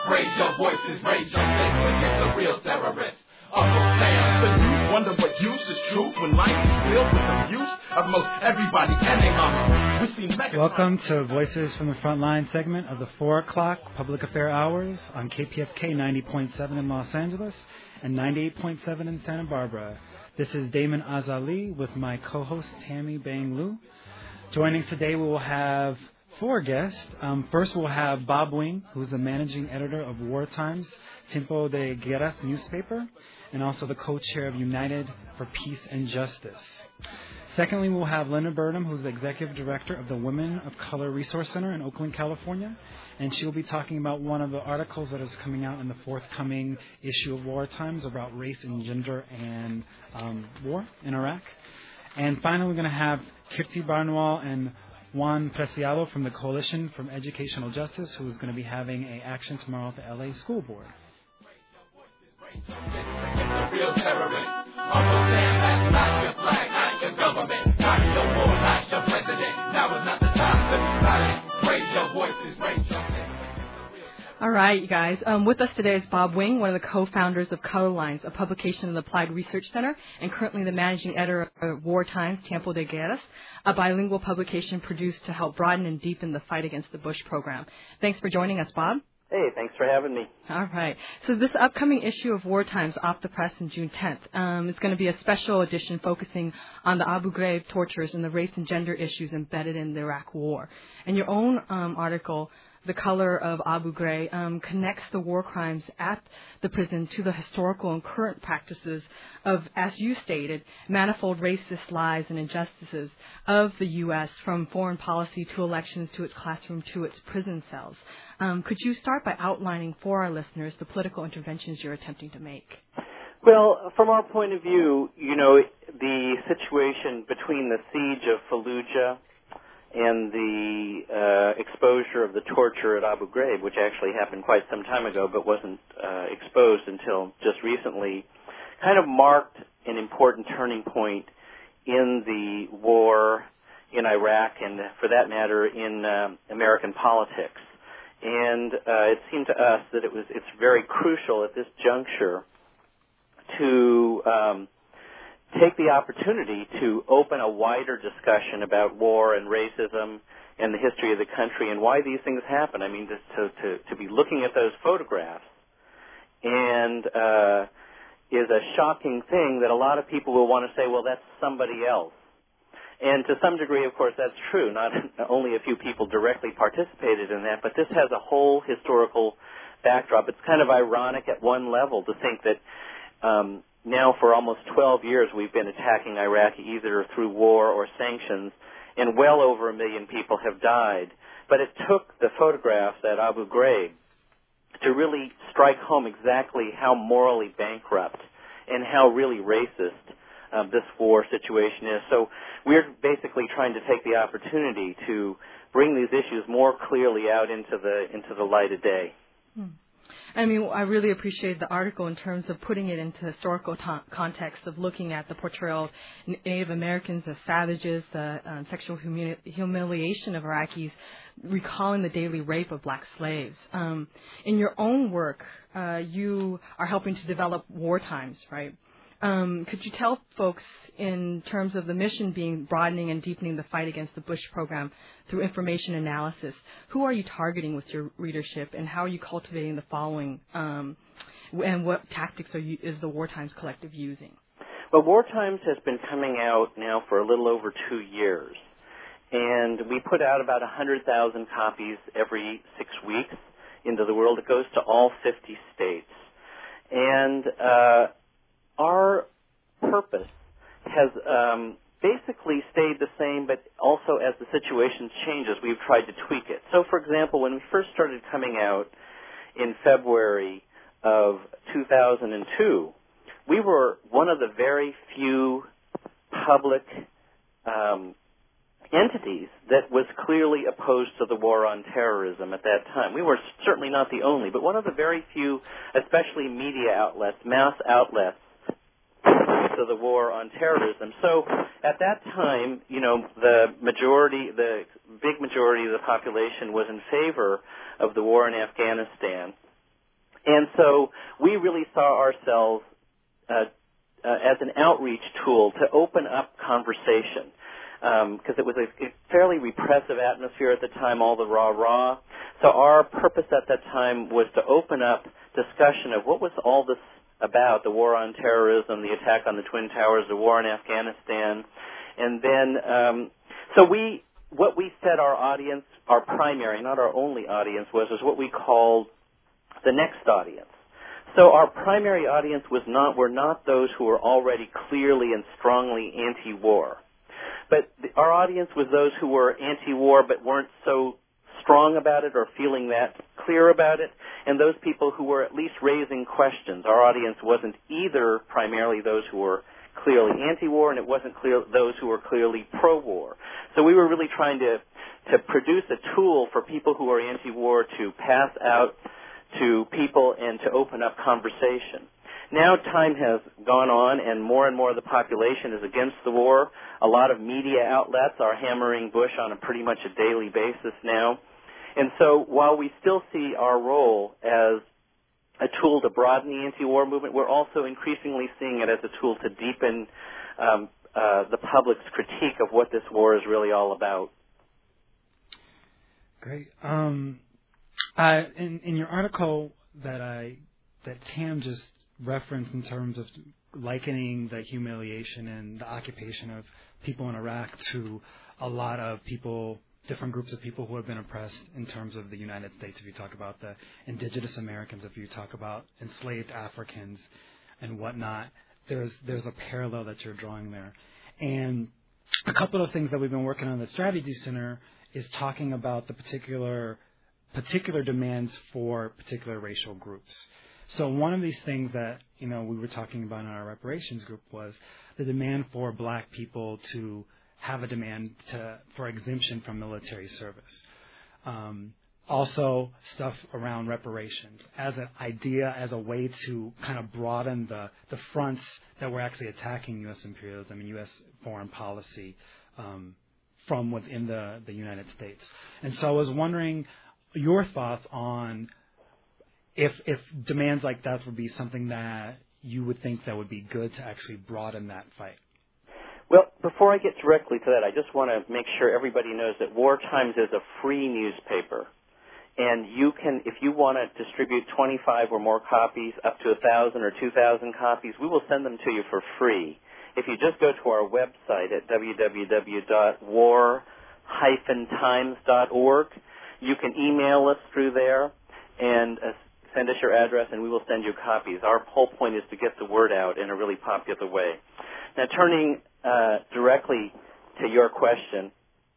Raise your voices, raise your fists against the real terrorists. Uncle Sam. The youth wonder what use is truth when life is filled with abuse of most everybody and their mama. We see Welcome to Voices from the Frontline segment of the 4 o'clock Public Affair Hours on KPFK 90.7 in Los Angeles and 98.7 in Santa Barbara. This is Damon Azali with my co-host Tammy Bang Liu. Joining us today we will have 4 guests. First we'll have Bob Wing, who's the managing editor of War Times, Tiempo de Guerras newspaper, and also the co-chair of United for Peace and Justice. Secondly, we'll have Linda Burnham, who's the executive director of the Women of Color Resource Center in Oakland, California, and she'll be talking about one of the articles that is coming out in the forthcoming issue of War Times about race and gender and war in Iraq. And finally, we're going to have Kirti Barnwal and Juan Preciado from the Coalition for Educational Justice, who is going to be having an action tomorrow at the LA School Board. Real terrorist. Uncle Sam, that's not your flag, not your government, not your war, not your president. Now is not the time to be silent. Raise your voices, raise your fists. All right, you guys. With us today is Bob Wing, one of the co-founders of Color Lines, a publication in the Applied Research Center, and currently the managing editor of War Times, Tiempo de Guerras, a bilingual publication produced to help broaden and deepen the fight against the Bush program. Thanks for joining us, Bob. Hey, thanks for having me. All right. So this upcoming issue of War Times off the press on June 10th, it's going to be a special edition focusing on the Abu Ghraib tortures and the race and gender issues embedded in the Iraq War. And your own article, The Color of Abu Ghraib, connects the war crimes at the prison to the historical and current practices of, as you stated, manifold racist lies and injustices of the U.S., from foreign policy to elections to its classroom to its prison cells. Could you start by outlining for our listeners the political interventions you're attempting to make? Well, from our point of view, you know, the situation between the siege of Fallujah and the exposure of the torture at Abu Ghraib, which actually happened quite some time ago but wasn't exposed until just recently, kind of marked an important turning point in the war in Iraq and, for that matter, in American politics. And it seemed to us that it's very crucial at this juncture to take the opportunity to open a wider discussion about war and racism and the history of the country and why these things happen. I mean, to be looking at those photographs and is a shocking thing that a lot of people will want to say, well, that's somebody else. And to some degree, of course, that's true. Not only a few people directly participated in that, but this has a whole historical backdrop. It's kind of ironic at one level to think that now for almost 12 years we've been attacking Iraq either through war or sanctions, and well over 1 million people have died. But it took the photographs at Abu Ghraib to really strike home exactly how morally bankrupt and how really racist this war situation is. So we're basically trying to take the opportunity to bring these issues more clearly out into the light of day. I mean, I really appreciate the article in terms of putting it into historical context of looking at the portrayal of Native Americans as savages, the sexual humiliation of Iraqis, recalling the daily rape of black slaves. In your own work, you are helping to develop War Times, right? Could you tell folks, in terms of the mission being broadening and deepening the fight against the Bush program through information analysis, who are you targeting with your readership, and how are you cultivating the following, and what tactics is the War Times Collective using? Well, War Times has been coming out now for a little over 2 years, and we put out about 100,000 copies every 6 weeks into the world. It goes to all 50 states. And our purpose has basically stayed the same, but also as the situation changes, we've tried to tweak it. So, for example, when we first started coming out in February of 2002, we were one of the very few public entities that was clearly opposed to the war on terrorism at that time. We were certainly not the only, but one of the very few, especially media outlets, mass outlets, to the war on terrorism. So at that time, you know, the big majority of the population was in favor of the war in Afghanistan. And so we really saw ourselves as an outreach tool to open up conversation, because it was a fairly repressive atmosphere at the time, all the rah-rah. So our purpose at that time was to open up discussion of what was all this about, the war on terrorism, the attack on the Twin Towers, the war in Afghanistan. And then, what we said our audience, our primary, not our only audience, was what we called the next audience. So our primary audience were not those who were already clearly and strongly anti-war. But our audience was those who were anti-war but weren't so strong about it or feeling that clear about it, and those people who were at least raising questions. Our audience wasn't either primarily those who were clearly anti-war, and it wasn't clear those who were clearly pro-war. So we were really trying to produce a tool for people who are anti-war to pass out to people and to open up conversation. Now time has gone on, and more of the population is against the war. A lot of media outlets are hammering Bush on a pretty much a daily basis now. And so while we still see our role as a tool to broaden the anti-war movement, we're also increasingly seeing it as a tool to deepen the public's critique of what this war is really all about. Great. In your article that Tam just referenced in terms of likening the humiliation and the occupation of people in Iraq to a lot of people, different groups of people who have been oppressed in terms of the United States. If you talk about the indigenous Americans, if you talk about enslaved Africans and whatnot, there's a parallel that you're drawing there. And a couple of things that we've been working on at the Strategy Center is talking about the particular demands for particular racial groups. So one of these things that, we were talking about in our reparations group was the demand for black people to have a demand for exemption from military service. Also stuff around reparations as an idea, as a way to kind of broaden the fronts that were actually attacking U.S. imperialism and U.S. foreign policy from within the United States. And so I was wondering your thoughts on if demands like that would be something that you would think that would be good to actually broaden that fight. Well, before I get directly to that, I just want to make sure everybody knows that War Times is a free newspaper. And you can, if you want to distribute 25 or more copies, up to 1,000 or 2,000 copies, we will send them to you for free. If you just go to our website at www.war-times.org, you can email us through there and send us your address, and we will send you copies. Our whole point is to get the word out in a really popular way. Now, turning directly to your question,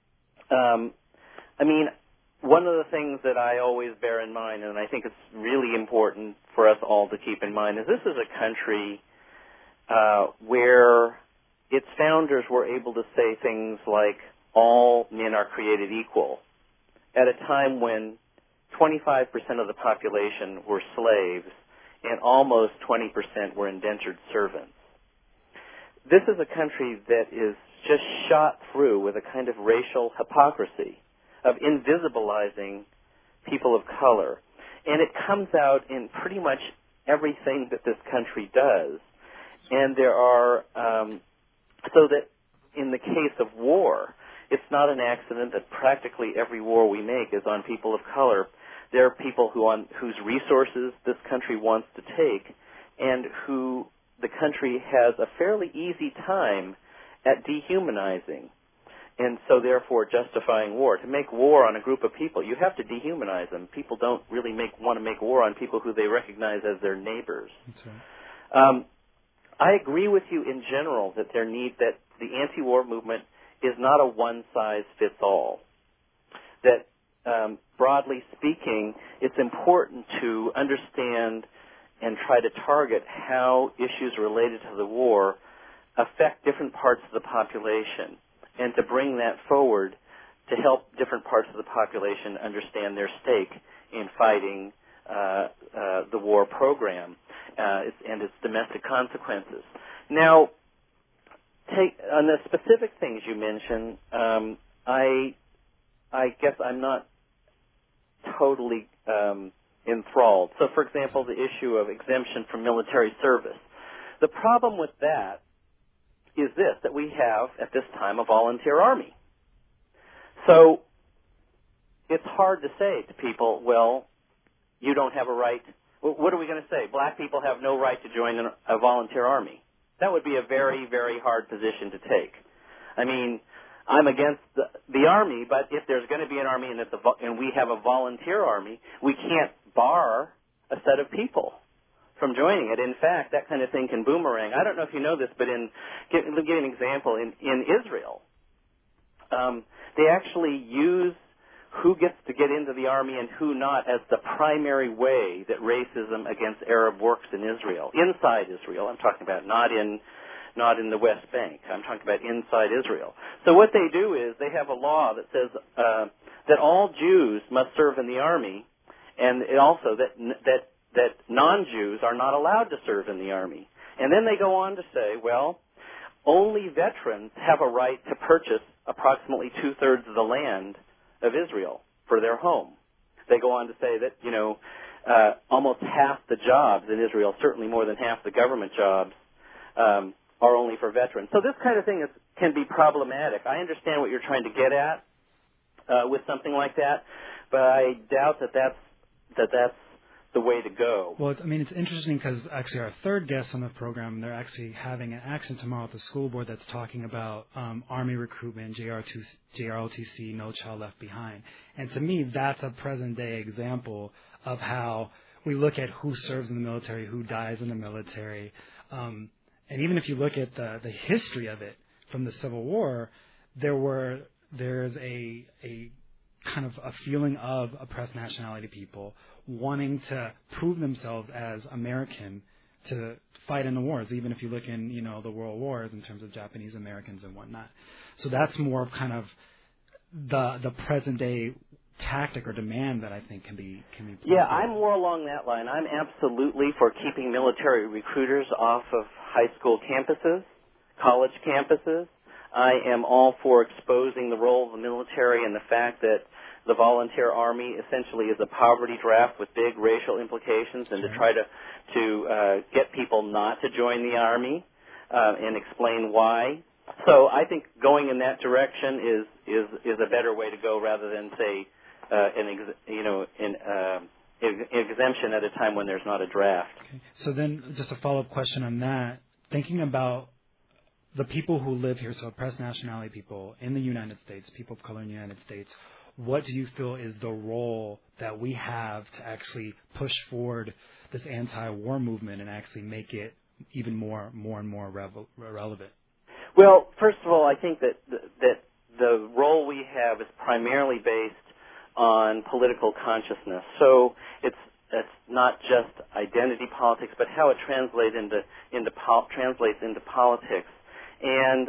one of the things that I always bear in mind, and I think it's really important for us all to keep in mind, is this is a country where its founders were able to say things like, all men are created equal, at a time when 25% of the population were slaves and almost 20% were indentured servants. This is a country that is just shot through with a kind of racial hypocrisy of invisibilizing people of color. And it comes out in pretty much everything that this country does. And there are, so that in the case of war, it's not an accident that practically every war we make is on people of color. There are people whose resources this country wants to take and who the country has a fairly easy time at dehumanizing, and so therefore justifying war. To make war on a group of people, you have to dehumanize them. People don't really want to make war on people who they recognize as their neighbors. That's right. I agree with you in general that that the anti-war movement is not a one-size-fits-all. That broadly speaking, it's important to understand and try to target how issues related to the war affect different parts of the population, and to bring that forward to help different parts of the population understand their stake in fighting the war program and its domestic consequences. Now, on the specific things you mentioned, I guess I'm not totally enthralled. So, for example, the issue of exemption from military service. The problem with that is this, that we have, at this time, a volunteer army. So it's hard to say to people, well, you don't have a right. What are we going to say? Black people have no right to join a volunteer army. That would be a very, very hard position to take. I mean, I'm against the army, but if there's going to be an army and we have a volunteer army, we can't bar a set of people from joining it. In fact, that kind of thing can boomerang. I don't know if you know this, but give you an example. In Israel, they actually use who gets to get into the army and who not as the primary way that racism against Arab works in Israel. Inside Israel, I'm talking about not in the West Bank. I'm talking about inside Israel. So what they do is they have a law that says that all Jews must serve in the army, and also that non-Jews are not allowed to serve in the army. And then they go on to say, well, only veterans have a right to purchase approximately 2/3 of the land of Israel for their home. They go on to say that, almost half the jobs in Israel, certainly more than half the government jobs, are only for veterans. So this kind of thing can be problematic. I understand what you're trying to get at with something like that, but I doubt that that's the way to go. Well, it's interesting because actually our third guest on the program, they're actually having an action tomorrow at the school board that's talking about Army recruitment, JROTC, No Child Left Behind. And to me, that's a present-day example of how we look at who serves in the military, who dies in the military. And even if you look at the history of it from the Civil War, there's a kind of a feeling of oppressed nationality people wanting to prove themselves as American to fight in the wars, even if you look in, the world wars in terms of Japanese Americans and whatnot. So that's more of kind of the present day tactic or demand that I think can be Yeah, I'm more along that line. I'm absolutely for keeping military recruiters off of high school campuses, college campuses. I am all for exposing the role of the military and the fact that the volunteer army essentially is a poverty draft with big racial implications, and to try to get people not to join the army and explain why. So I think going in that direction is a better way to go rather than say an exemption at a time when there's not a draft. Okay. So then, just a follow-up question on that: thinking about the people who live here, so oppressed nationality people in the United States, people of color in the United States, what do you feel is the role that we have to actually push forward this anti-war movement and actually make it even more and more relevant? Well, first of all, I think that the role we have is primarily based on political consciousness. So it's not just identity politics, but how it translates into politics. And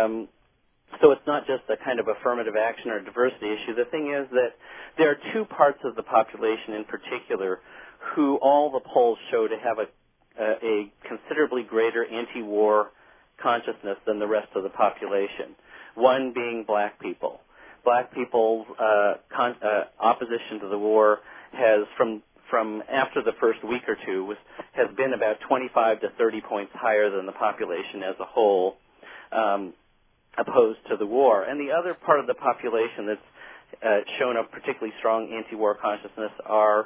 so it's not just a kind of affirmative action or diversity issue. The thing is that there are two parts of the population in particular who all the polls show to have a considerably greater anti-war consciousness than the rest of the population. One being black people. Black people's opposition to the war has, from after the first week or two, has been about 25 to 30 points higher than the population as a whole, opposed to the war. And the other part of the population that's shown a particularly strong anti-war consciousness are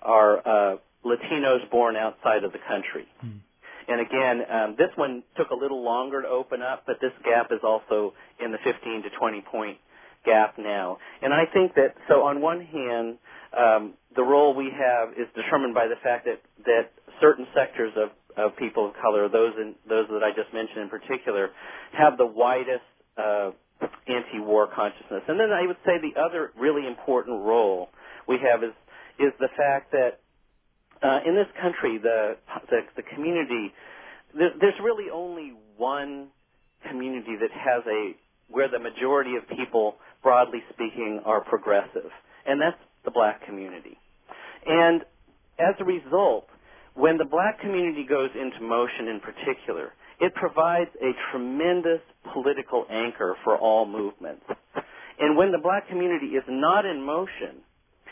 Latinos born outside of the country. And again, this one took a little longer to open up, but this gap is also in the 15 to 20 point gap now. And I think that, so on one hand, the role we have is determined by the fact that certain sectors of people of color, those that I just mentioned in particular, have the widest anti-war consciousness. And then I would say the other really important role we have is the fact that in this country, the community, there's really only one community that has where the majority of people, broadly speaking, are progressive, and that's the black community. And as a result, when the black community goes into motion in particular, it provides a tremendous political anchor for all movements. And when the black community is not in motion,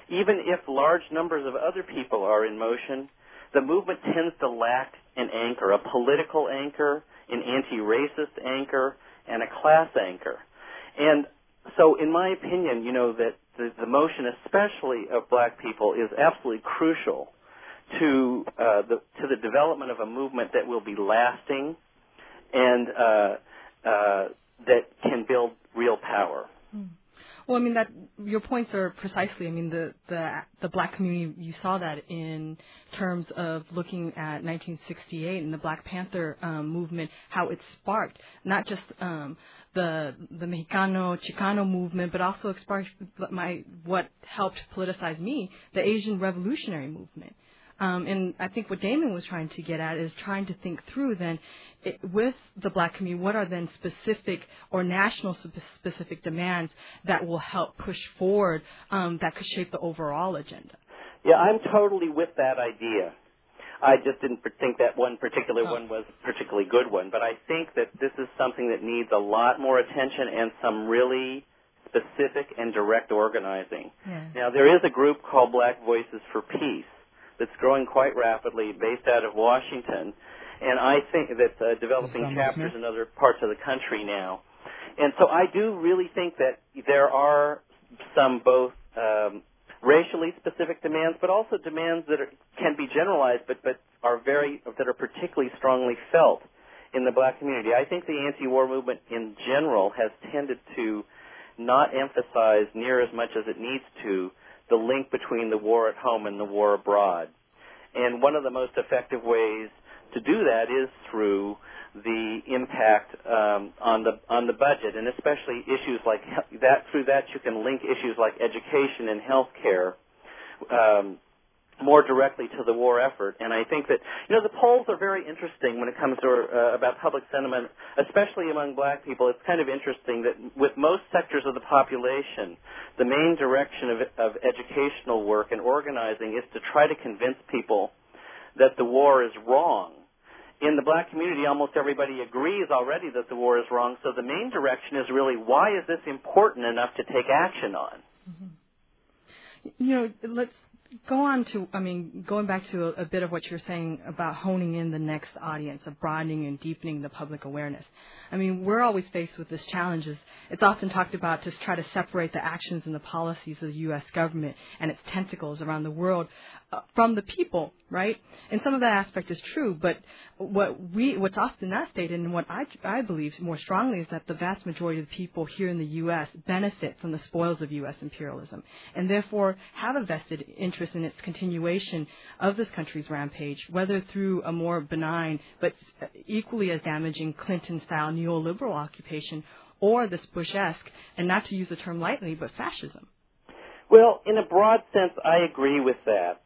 even if large numbers of other people are in motion, the movement tends to lack an anchor, a political anchor, an anti-racist anchor, and a class anchor. And so in my opinion, that the motion, especially of black people, is absolutely crucial to the development of a movement that will be lasting and that can build real power. Well, I mean, that your points are precisely. I mean, the black community, you saw that in terms of looking at 1968 and the Black Panther movement, how it sparked not just the Mexicano Chicano movement, but also sparked what helped politicize me, the Asian Revolutionary movement. And I think what Damon was trying to get at is trying to think through then with the black community, what are then specific or national specific demands that will help push forward that could shape the overall agenda? Yeah, I'm totally with that idea. I just didn't think that one particular one was a particularly good one, but I think that this is something that needs a lot more attention and some really specific and direct organizing. Yeah. Now, there is a group called Black Voices for Peace that's growing quite rapidly, based out of Washington, and I think that's developing chapters in other parts of the country now. And so I do really think that there are some both racially specific demands, but also demands that can be generalized, but are particularly strongly felt in the black community. I think the anti-war movement in general has tended to not emphasize near as much as it needs to the link between the war at home and the war abroad. And one of the most effective ways to do that is through the impact on the budget, and especially issues like that. Through that, you can link issues like education and health care more directly to the war effort. And I think that, the polls are very interesting when it comes to about public sentiment, especially among black people. It's kind of interesting that with most sectors of the population, the main direction of educational work and organizing is to try to convince people that the war is wrong. In the black community, almost everybody agrees already that the war is wrong, so the main direction is really, why is this important enough to take action on? Mm-hmm. Let's go on to, going back to a bit of what you're saying about honing in the next audience, of broadening and deepening the public awareness. We're always faced with this challenge. It's often talked about to try to separate the actions and the policies of the U.S. government and its tentacles around the world from the people, right? And some of that aspect is true, but what's often not stated, and what I believe more strongly, is that the vast majority of the people here in the U.S. benefit from the spoils of U.S. imperialism, and therefore have a vested interest in its continuation of this country's rampage, whether through a more benign but equally as damaging Clinton-style neoliberal occupation, or this Bush-esque, and not to use the term lightly, but fascism. Well, in a broad sense, I agree with that.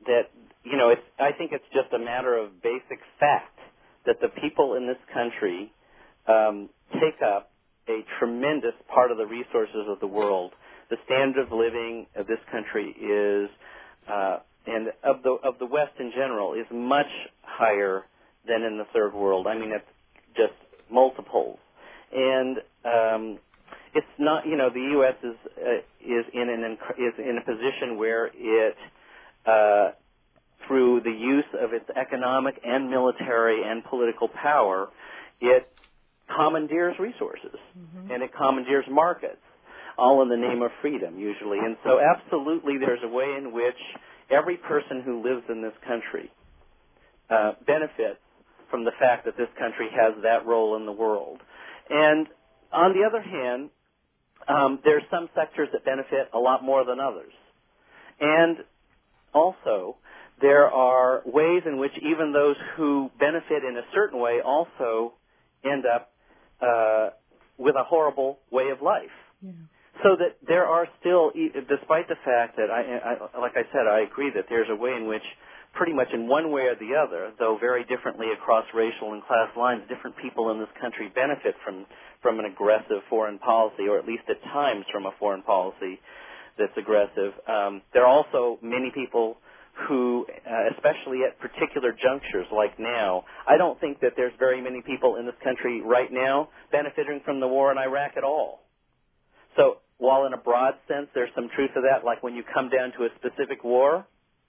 I think it's just a matter of basic fact that the people in this country take up a tremendous part of the resources of the world. The standard of living of this country is, and of the West in general, is much higher than in the third world. It's just multiples, and it's not. The U.S. is in a position where it, through the use of its economic and military and political power, it commandeers resources, and it commandeers markets, all in the name of freedom, usually. And so absolutely there's a way in which every person who lives in this country benefits from the fact that this country has that role in the world. And on the other hand, there's some sectors that benefit a lot more than others. And also, there are ways in which even those who benefit in a certain way also end up with a horrible way of life. Yeah. So that there are still, despite the fact that, like I said, I agree that there's a way in which pretty much in one way or the other, though very differently across racial and class lines, different people in this country benefit from an aggressive foreign policy, or at least at times from a foreign policy that's aggressive. There are also many people who, especially at particular junctures like now, I don't think that there's very many people in this country right now benefiting from the war in Iraq at all. So while in a broad sense there's some truth to that, like when you come down to a specific war,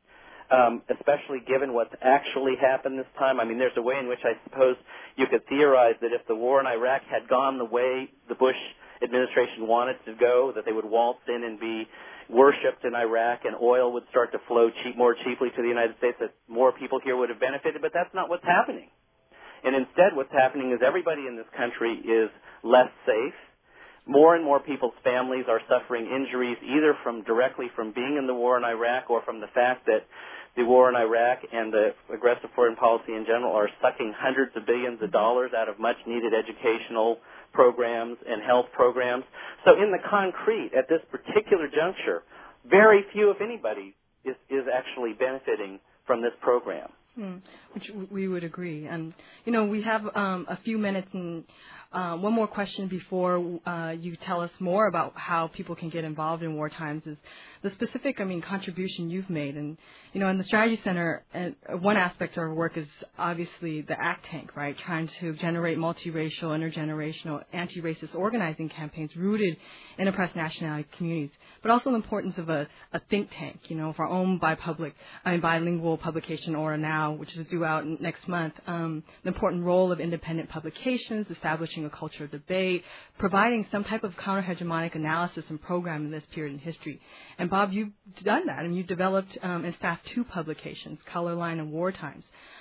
especially given what's actually happened this time. I mean, there's a way in which I suppose you could theorize that if the war in Iraq had gone the way the Bush administration wanted to go, that they would waltz in and be worshipped in Iraq and oil would start to flow more cheaply to the United States, that more people here would have benefited, but that's not what's happening. And instead what's happening is everybody in this country is less safe. More and more people's families are suffering injuries either directly from being in the war in Iraq or from the fact that the war in Iraq and the aggressive foreign policy in general are sucking hundreds of billions of dollars out of much-needed educational programs and health programs. So in the concrete, at this particular juncture, very few, if anybody, is actually benefiting from this program. Which we would agree. And, we have a few minutes and one more question before you tell us more about how people can get involved in war times is the specific, contribution you've made. And, in the Strategy Center, one aspect of our work is obviously the ACT tank, right, trying to generate multiracial, intergenerational, anti-racist organizing campaigns rooted in oppressed nationality communities, but also the importance of a think tank, of our own bilingual publication, Aura Now, which is due out next month, the important role of independent publications, establishing a culture of debate, providing some type of counter-hegemonic analysis and program in this period in history. And Bob, you've done that, and you developed and staffed 2 publications, Colorline and War Times.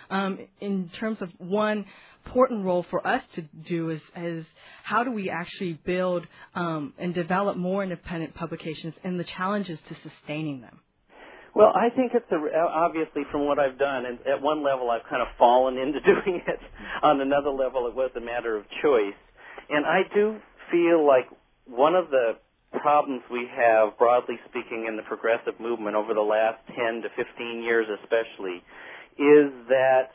In terms of one important role for us to do is how do we actually build and develop more independent publications and the challenges to sustaining them? Well, I think it's obviously from what I've done, and at one level I've kind of fallen into doing it. On another level, it was a matter of choice. And I do feel like one of the problems we have, broadly speaking, in the progressive movement over the last 10 to 15 years especially, is that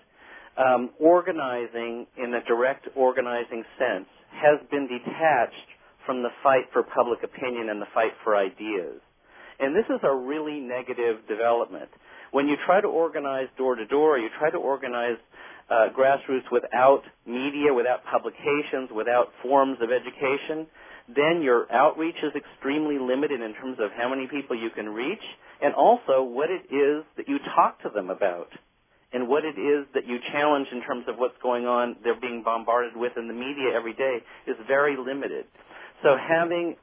organizing in a direct organizing sense has been detached from the fight for public opinion and the fight for ideas. And this is a really negative development. When you try to organize door-to-door, you try to organize grassroots without media, without publications, without forms of education, then your outreach is extremely limited in terms of how many people you can reach and also what it is that you talk to them about and what it is that you challenge in terms of what's going on, they're being bombarded with in the media every day is very limited. So having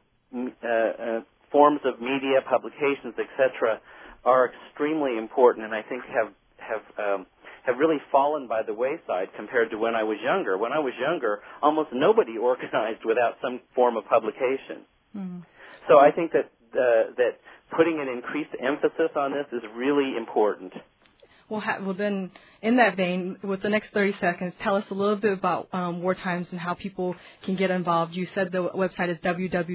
forms of media, publications, etc., are extremely important, and I think have really fallen by the wayside compared to when I was younger. When I was younger, almost nobody organized without some form of publication. Mm-hmm. So I think that putting an increased emphasis on this is really important. Well, then, in that vein, with the next 30 seconds, tell us a little bit about War Times and how people can get involved. You said the website is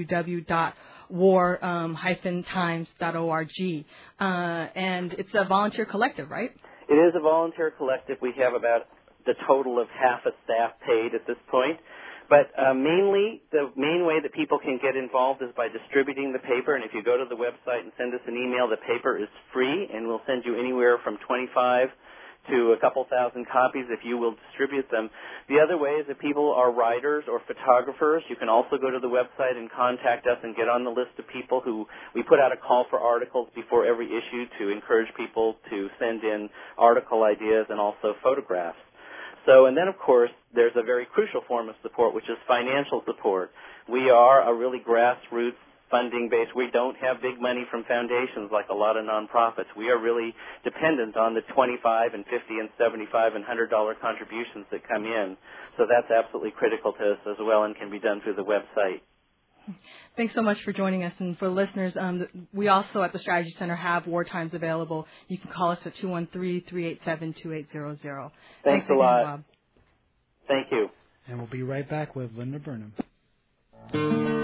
www.war-times.org, and it's a volunteer collective, right? It is a volunteer collective. We have about the total of half a staff paid at this point. But mainly, the main way that people can get involved is by distributing the paper. And if you go to the website and send us an email, the paper is free, and we'll send you anywhere from 25 to a couple thousand copies if you will distribute them. The other way is if people are writers or photographers, you can also go to the website and contact us and get on the list of people who we put out a call for articles before every issue to encourage people to send in article ideas and also photographs. So, and then of course, there's a very crucial form of support, which is financial support. We are a really grassroots funding base. We don't have big money from foundations like a lot of nonprofits. We are really dependent on the $25 and $50 and $75 and $100 contributions that come in. So that's absolutely critical to us as well and can be done through the website. Thanks so much for joining us. And for listeners, we also at the Strategy Center have War Times available. You can call us at 213-387-2800. Thanks a lot. Bob. Thank you. And we'll be right back with Linda Burnham.